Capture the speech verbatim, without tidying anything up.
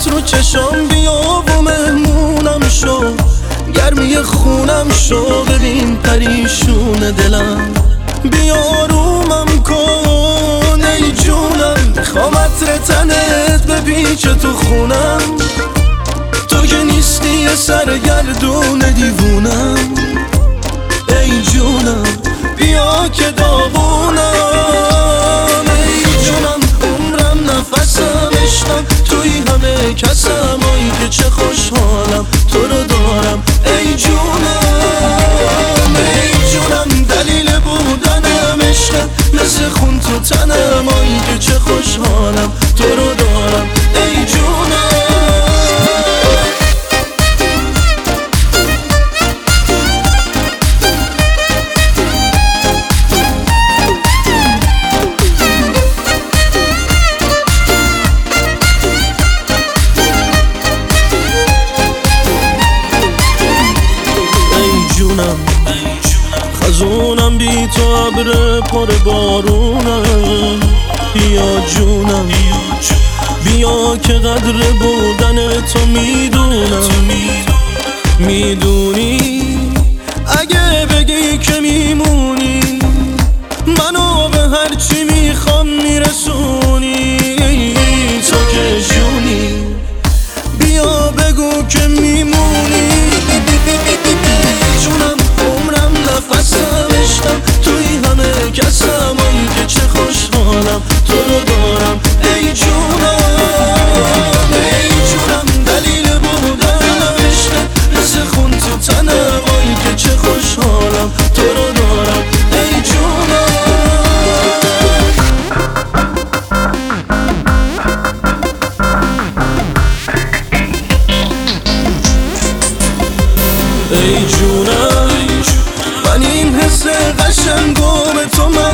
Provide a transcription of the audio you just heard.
چشمات رو چشام بیا و مهمونم شو، گرمی خونم شو، ببین پریشون دلم، بیا رومم کن ای جونم، میخوام عطر تنت بپیچه تو خونم، تو که نیستی یه سرگردون دیوونم، ای جونم بیا که داغونم، ای جونم عمرم نفسم عشقم، توی همه کسم، آی که چه خوشحالم تو رو دارم، ای جونم ای جونم دلیل بودنم عشقم، مثل خون تو تنم، آی که چه خوشحالم تو رو دارم، ای جونم. خزونم بی تو ابر پر بارونم، بیا جونم بیا که قدر بودن تو میدونم، میدونی اگه بگی که میمونی منو به هرچی میخوام میرسونی، تو که جونی بیا بگو که میمونی، جونم عمرم نفسم عشقم، توی همه کسم، آی که چه خوشحالم تو رو دارم، ای جونم ای جونم دلیل بودنم عشقم، مثل خون تو تنم، آی که چه خوشحالم تو رو دارم، ای جونم. ای جونم من این حس قشنگو به تو